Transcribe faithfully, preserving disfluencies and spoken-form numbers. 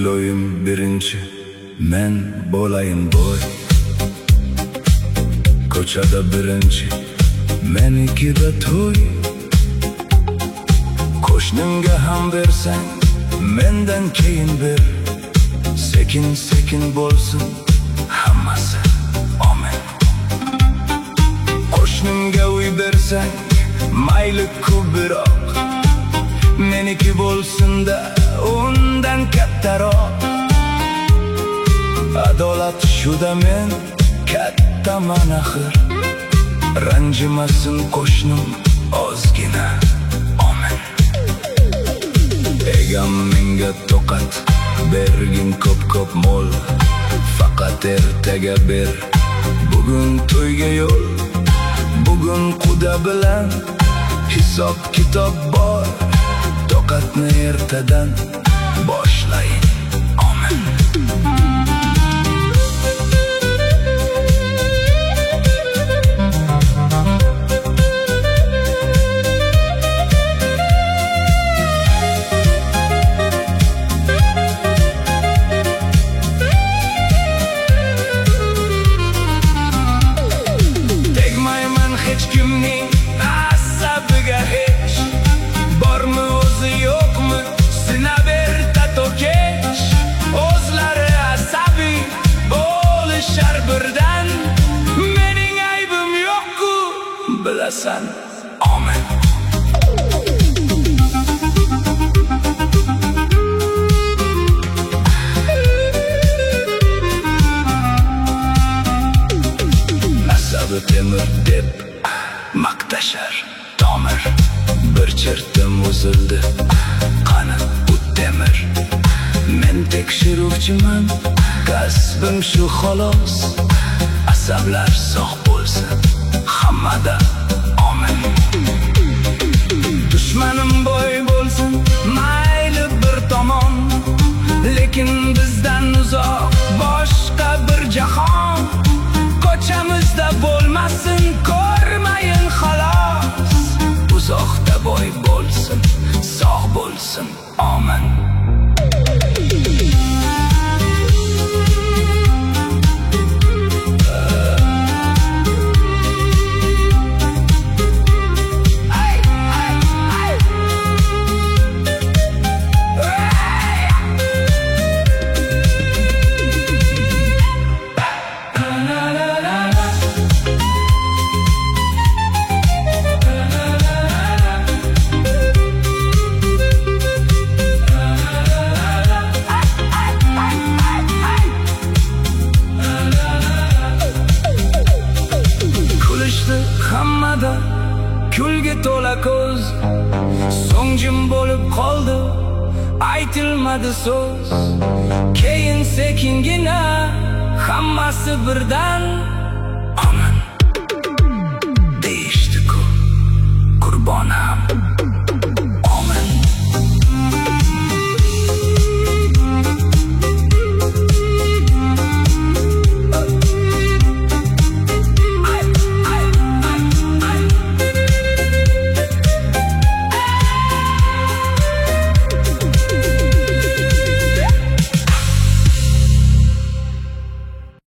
iloyim birinchi men bo'layin boy. Ko'chada birinchi menikida to'y. Qo'shnimga ham bersang mendan keyin ber. Sekin sekin bo'lsin hammasi amen. Qo'shnimga uy bersang mayli ko'proq, meniki bo'lsin-da undan kattaroq. Adolat shuda men kattaman axir. Ranjimasin qo'shnim ozgina amen. Egam menga to'qat bergin ko'p-ko'p mol. Faqat ertaga ber, bugun to'yga yo'l. Bugun Xudo bilan hisob kitob bor. To'qatni ertadan boshlayin amen. Tegmayman hech kimning asabiga hech. Bormi o'zi yo'qmi sinaber tatokesh. O'zlari asabiy bo'lishar birdan. Mening aybim yo'q-ku bilasan amen. Asabi temir deb maqtashar tomir. Bir chertim uzildi qani u temir. Men tekshiruvchiman, kasbim shu xolos. Asablar sog' bo'lsin hammada amen. Dushmanim boy bo'lsin mayli bir tomon, lekin bizdan uzoq boshqa bir jahon. Ko'chamizda bo'lmasin ko'rmayin xolos. Uzoqda boy bo'lsin, sog' bo'lsin amen. Hammada kulga to'la ko'z. So'ng jim bo'lib qoldi, aytilmadi so'z. Keyin sekingina hammasi birdan amen deyishdi-ku qurbon ham